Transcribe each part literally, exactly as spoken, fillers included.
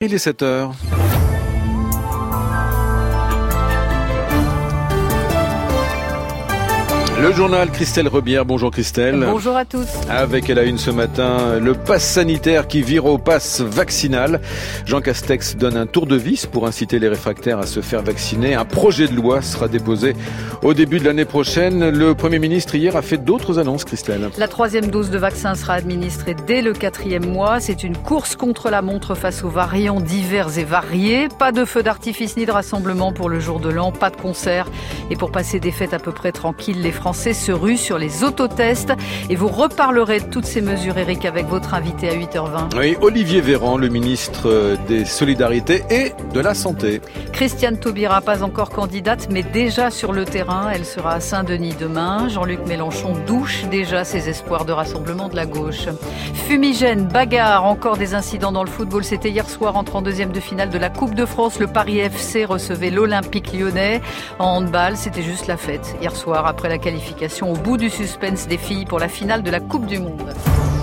Il est sept heures. Le journal Christelle Rebière. Bonjour Christelle. Bonjour à tous. Avec à la une ce matin, le pass sanitaire qui vire au pass vaccinal. Jean Castex donne un tour de vis pour inciter les réfractaires à se faire vacciner. Un projet de loi sera déposé au début de l'année prochaine. Le Premier ministre hier a fait d'autres annonces, Christelle. La troisième dose de vaccin sera administrée dès le quatrième mois. C'est une course contre la montre face aux variants divers et variés. Pas de feux d'artifice ni de rassemblement pour le jour de l'an, pas de concert. Et pour passer des fêtes à peu près tranquilles, les Français se ruent sur les autotests. Et vous reparlerez de toutes ces mesures, Eric, avec votre invité à huit heures vingt. Oui, Olivier Véran, le ministre des Solidarités et de la Santé. Christiane Taubira, pas encore candidate, mais déjà sur le terrain. Elle sera à Saint-Denis demain. Jean-Luc Mélenchon douche déjà ses espoirs de rassemblement de la gauche. Fumigène, bagarre, encore des incidents dans le football. C'était hier soir, entre en deuxième de finale de la Coupe de France. Le Paris F C recevait l'Olympique Lyonnais. En handball, c'était juste la fête. Hier soir, après la qualification au bout du suspense des filles pour la finale de la Coupe du Monde.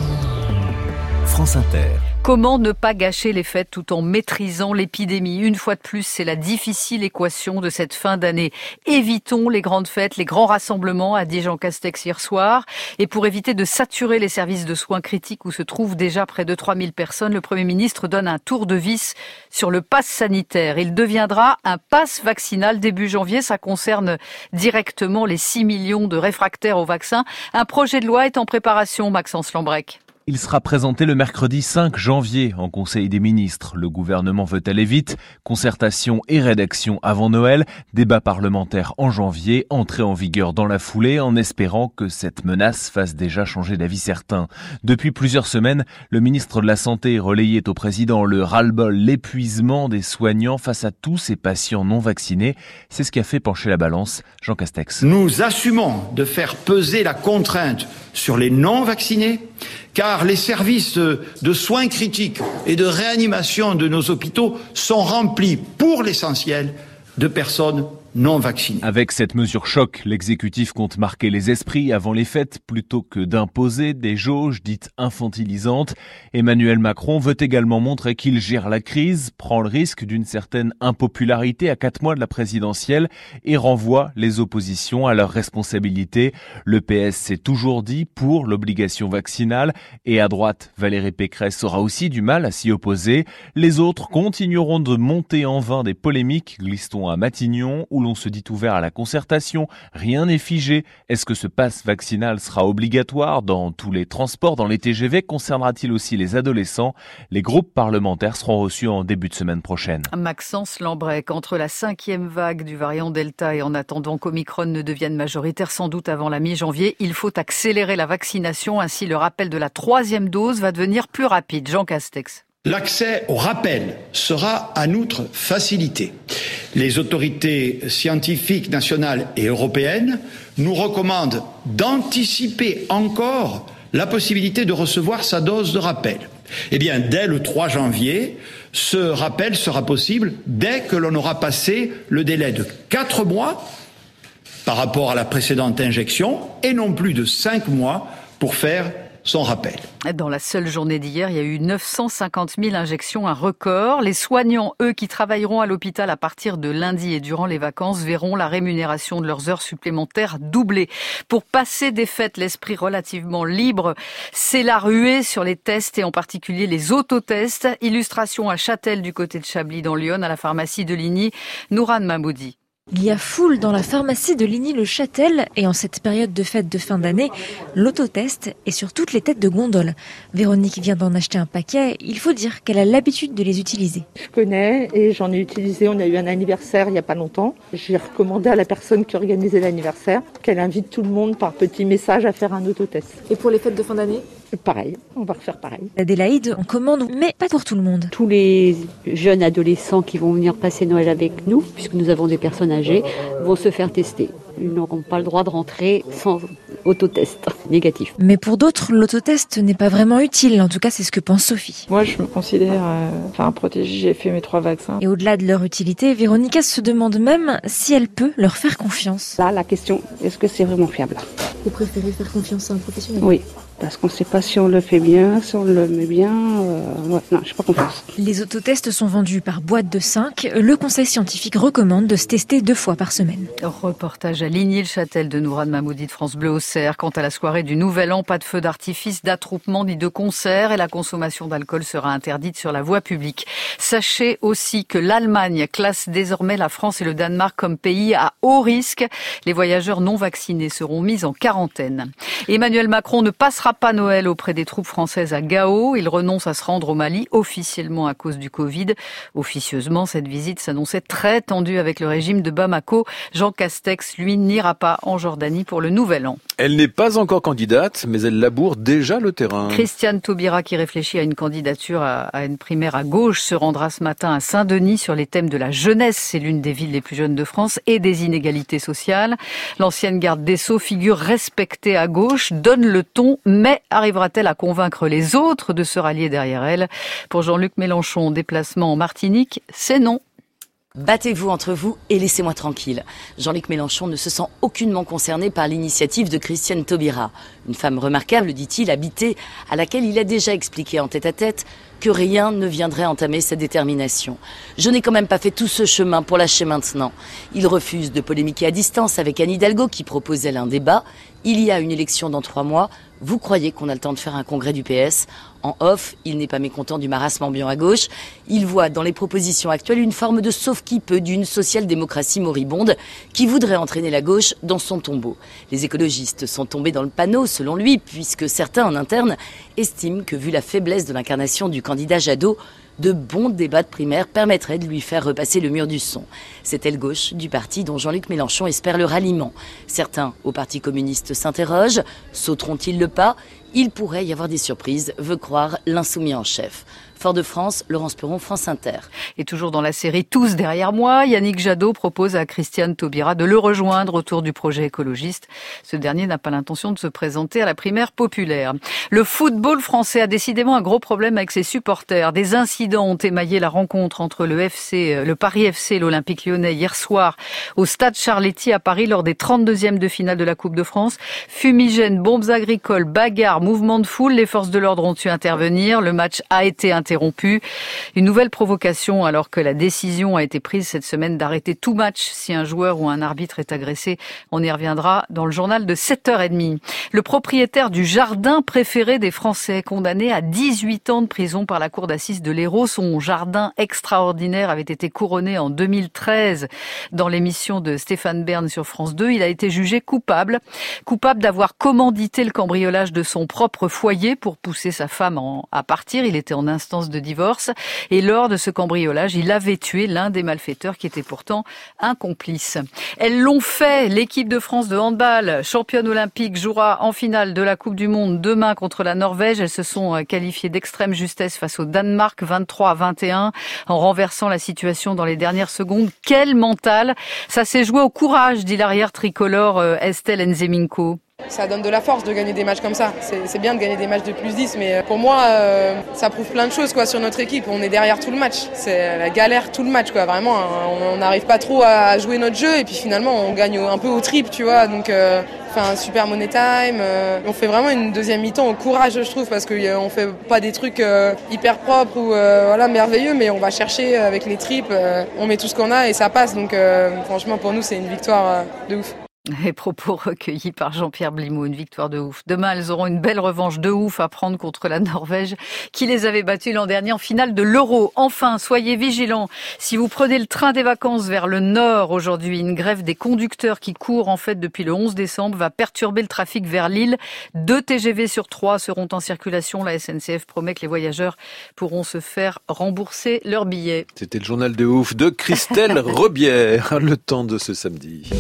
France Inter. Comment ne pas gâcher les fêtes tout en maîtrisant l'épidémie? Une fois de plus, c'est la difficile équation de cette fin d'année. Évitons les grandes fêtes, les grands rassemblements, a dit Jean Castex hier soir. Et pour éviter de saturer les services de soins critiques où se trouvent déjà près de trois mille personnes, le Premier ministre donne un tour de vis sur le pass sanitaire. Il deviendra un pass vaccinal début janvier. Ça concerne directement les six millions de réfractaires au vaccin. Un projet de loi est en préparation, Maxence Lambrec. Il sera présenté le mercredi cinq janvier en Conseil des ministres. Le gouvernement veut aller vite. Concertation et rédaction avant Noël. Débat parlementaire en janvier. Entrée en vigueur dans la foulée en espérant que cette menace fasse déjà changer d'avis certains. Depuis plusieurs semaines, le ministre de la Santé relayait au président le ras-le-bol, l'épuisement des soignants face à tous ces patients non vaccinés. C'est ce qui a fait pencher la balance. Jean Castex. Nous assumons de faire peser la contrainte sur les non vaccinés, car les services de soins critiques et de réanimation de nos hôpitaux sont remplis, pour l'essentiel, de personnes non vaccinées. Avec cette mesure choc, l'exécutif compte marquer les esprits avant les fêtes plutôt que d'imposer des jauges dites infantilisantes. Emmanuel Macron veut également montrer qu'il gère la crise, prend le risque d'une certaine impopularité à quatre mois de la présidentielle et renvoie les oppositions à leurs responsabilités. Le P S s'est toujours dit pour l'obligation vaccinale et à droite, Valérie Pécresse aura aussi du mal à s'y opposer. Les autres continueront de monter en vain des polémiques, glisse-t-on à Matignon, où l'on se dit ouvert à la concertation. Rien n'est figé. Est-ce que ce pass vaccinal sera obligatoire dans tous les transports, dans les T G V? Concernera-t-il aussi les adolescents? Les groupes parlementaires seront reçus en début de semaine prochaine. Maxence Lambrec, entre la cinquième vague du variant Delta et en attendant qu'Omicron ne devienne majoritaire sans doute avant la mi-janvier, il faut accélérer la vaccination. Ainsi, le rappel de la troisième dose va devenir plus rapide. Jean Castex. L'accès au rappel sera en outre facilité. Les autorités scientifiques nationales et européennes nous recommandent d'anticiper encore la possibilité de recevoir sa dose de rappel. Eh bien, dès le trois janvier, ce rappel sera possible dès que l'on aura passé le délai de quatre mois par rapport à la précédente injection et non plus de cinq mois pour faire son rappel. Dans la seule journée d'hier, il y a eu neuf cent cinquante mille injections, un record. Les soignants, eux, qui travailleront à l'hôpital à partir de lundi et durant les vacances, verront la rémunération de leurs heures supplémentaires doubler. Pour passer des fêtes, l'esprit relativement libre, c'est la ruée sur les tests et en particulier les autotests. Illustration à Châtel du côté de Chablis dans l'Yonne, à la pharmacie de Ligny. Nourane Mahmoudi. Il y a foule dans la pharmacie de Ligny-le-Châtel et en cette période de fête de fin d'année, l'autotest est sur toutes les têtes de gondole. Véronique vient d'en acheter un paquet, il faut dire qu'elle a l'habitude de les utiliser. Je connais et j'en ai utilisé, on a eu un anniversaire il n'y a pas longtemps. J'ai recommandé à la personne qui organisait l'anniversaire qu'elle invite tout le monde par petit message à faire un autotest. Et pour les fêtes de fin d'année ? Pareil, on va refaire pareil. Adélaïde, on commande, mais pas pour tout le monde. Tous les jeunes adolescents qui vont venir passer Noël avec nous, puisque nous avons des personnes âgées, vont se faire tester. Ils n'auront pas le droit de rentrer sans autotest négatif. Mais pour d'autres, l'autotest n'est pas vraiment utile. En tout cas, c'est ce que pense Sophie. Moi, je me considère euh, enfin, protégée. J'ai fait mes trois vaccins. Et au-delà de leur utilité, Véronica se demande même si elle peut leur faire confiance. Là, la question, est-ce que c'est vraiment fiable ? Vous préférez faire confiance à un professionnel ? Oui. Parce qu'on ne sait pas si on le fait bien, si on le met bien. Euh, ouais, non, je n'ai pas confiance. Les autotests sont vendus par boîte de cinq. Le conseil scientifique recommande de se tester deux fois par semaine. Reportage à Ligny-le-Châtel de Nourad Mahmoudi de France Bleu Auxerre. Quant à la soirée du Nouvel An, pas de feux d'artifice, d'attroupement ni de concert et la consommation d'alcool sera interdite sur la voie publique. Sachez aussi que l'Allemagne classe désormais la France et le Danemark comme pays à haut risque. Les voyageurs non vaccinés seront mis en quarantaine. Emmanuel Macron ne passera pas Noël auprès des troupes françaises à Gao. Il renonce à se rendre au Mali, officiellement à cause du Covid. Officieusement, cette visite s'annonçait très tendue avec le régime de Bamako. Jean Castex, lui, n'ira pas en Jordanie pour le Nouvel An. Elle n'est pas encore candidate, mais elle laboure déjà le terrain. Christiane Taubira, qui réfléchit à une candidature à, à une primaire à gauche, se rendra ce matin à Saint-Denis sur les thèmes de la jeunesse. C'est l'une des villes les plus jeunes de France et des inégalités sociales. L'ancienne garde des Sceaux, figure respectée à gauche, donne le ton, mais arrivera-t-elle à convaincre les autres de se rallier derrière elle? Pour Jean-Luc Mélenchon, déplacement en Martinique, c'est non. Battez-vous entre vous et laissez-moi tranquille. Jean-Luc Mélenchon ne se sent aucunement concerné par l'initiative de Christiane Taubira. Une femme remarquable, dit-il, habitée, à laquelle il a déjà expliqué en tête-à-tête que rien ne viendrait entamer sa détermination. Je n'ai quand même pas fait tout ce chemin pour lâcher maintenant. Il refuse de polémiquer à distance avec Anne Hidalgo qui propose elle un débat. Il y a une élection dans trois mois. Vous croyez qu'on a le temps de faire un congrès du P S ? En off, il n'est pas mécontent du marasme ambiant à gauche. Il voit dans les propositions actuelles une forme de sauve-qui-peut d'une social-démocratie moribonde qui voudrait entraîner la gauche dans son tombeau. Les écologistes sont tombés dans le panneau, selon lui, puisque certains en interne estiment que, vu la faiblesse de l'incarnation du candidat Jadot, de bons débats de primaire permettraient de lui faire repasser le mur du son. C'est aile gauche du parti dont Jean-Luc Mélenchon espère le ralliement. Certains au Parti communiste s'interrogent. Sauteront-ils le pas ? Il pourrait y avoir des surprises, veut croire l'insoumis en chef. Fort-de-France, Laurence Perron, France Inter. Et toujours dans la série Tous derrière moi, Yannick Jadot propose à Christiane Taubira de le rejoindre autour du projet écologiste. Ce dernier n'a pas l'intention de se présenter à la primaire populaire. Le football français a décidément un gros problème avec ses supporters. Des incidents ont émaillé la rencontre entre le F C, le Paris F C et l'Olympique Lyonnais hier soir au stade Charletti à Paris lors des trente-deuxièmes de finale de la Coupe de France. Fumigènes, bombes agricoles, bagarres, mouvements de foule, les forces de l'ordre ont dû intervenir. Le match a été interrompu. Interrompu. Une nouvelle provocation alors que la décision a été prise cette semaine d'arrêter tout match si un joueur ou un arbitre est agressé. On y reviendra dans le journal de sept heures trente. Le propriétaire du jardin préféré des Français, condamné à dix-huit ans de prison par la cour d'assises de l'Hérault. Son jardin extraordinaire avait été couronné en deux mille treize dans l'émission de Stéphane Bern sur France deux. Il a été jugé coupable. Coupable d'avoir commandité le cambriolage de son propre foyer pour pousser sa femme en, à partir. Il était en instance de divorce et lors de ce cambriolage, il avait tué l'un des malfaiteurs qui était pourtant un complice. Elles l'ont fait. L'équipe de France de handball, championne olympique, jouera en finale de la Coupe du Monde demain contre la Norvège. Elles se sont qualifiées d'extrême justesse face au Danemark, vingt-trois à vingt et un, en renversant la situation dans les dernières secondes. Quel mental! Ça s'est joué au courage, dit l'arrière tricolore Estelle Nzeminko. Ça donne de la force de gagner des matchs comme ça. C'est, c'est bien de gagner des matchs de plus dix, mais pour moi, euh, ça prouve plein de choses quoi, sur notre équipe. On est derrière tout le match. C'est la galère tout le match. Quoi. Vraiment, on n'arrive pas trop à jouer notre jeu et puis finalement, on gagne un peu au trip, tu vois. Donc, euh, on fait un super money time. Euh, on fait vraiment une deuxième mi-temps au courage, je trouve, parce qu'on euh, ne fait pas des trucs euh, hyper propres ou euh, voilà, merveilleux, mais on va chercher avec les tripes. Euh, on met tout ce qu'on a et ça passe. Donc, euh, franchement, pour nous, c'est une victoire euh, de ouf. Les propos recueillis par Jean-Pierre Blimaud, une victoire de ouf. Demain, elles auront une belle revanche de ouf à prendre contre la Norvège qui les avait battues l'an dernier en finale de l'Euro. Enfin, soyez vigilants. Si vous prenez le train des vacances vers le nord aujourd'hui, une grève des conducteurs qui court en fait depuis le onze décembre va perturber le trafic vers Lille. Deux T G V sur trois seront en circulation. La S N C F promet que les voyageurs pourront se faire rembourser leurs billets. C'était le journal de ouf de Christelle Rebière, le temps de ce samedi.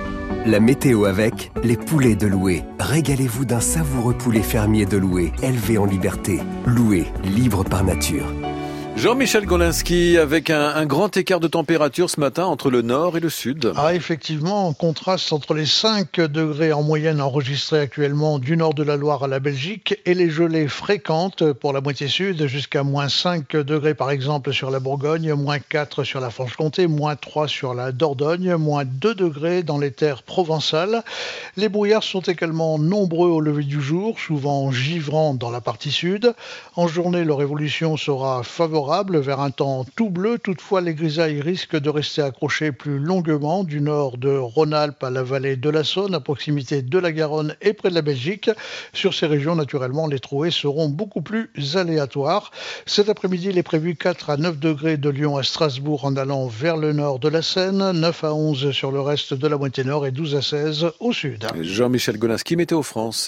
La météo avec les poulets de Loué. Régalez-vous d'un savoureux poulet fermier de Loué, élevé en liberté. Loué, libre par nature. Jean-Michel Golinski, avec un, un grand écart de température ce matin entre le nord et le sud. Ah, effectivement, en contraste entre les cinq degrés en moyenne enregistrés actuellement du nord de la Loire à la Belgique et les gelées fréquentes pour la moitié sud, jusqu'à moins cinq degrés par exemple sur la Bourgogne, moins quatre sur la Franche-Comté, moins trois sur la Dordogne, moins deux degrés dans les terres provençales. Les brouillards sont également nombreux au lever du jour, souvent givrants dans la partie sud. En journée, leur évolution sera favorable vers un temps tout bleu. Toutefois, les grisailles risquent de rester accrochées plus longuement du nord de Rhône-Alpes à la vallée de la Saône, à proximité de la Garonne et près de la Belgique. Sur ces régions, naturellement, les trouées seront beaucoup plus aléatoires. Cet après-midi, il est prévu quatre à neuf degrés de Lyon à Strasbourg en allant vers le nord de la Seine, neuf à onze sur le reste de la moitié nord et douze à seize au sud. Jean-Michel Golinski, Météo France.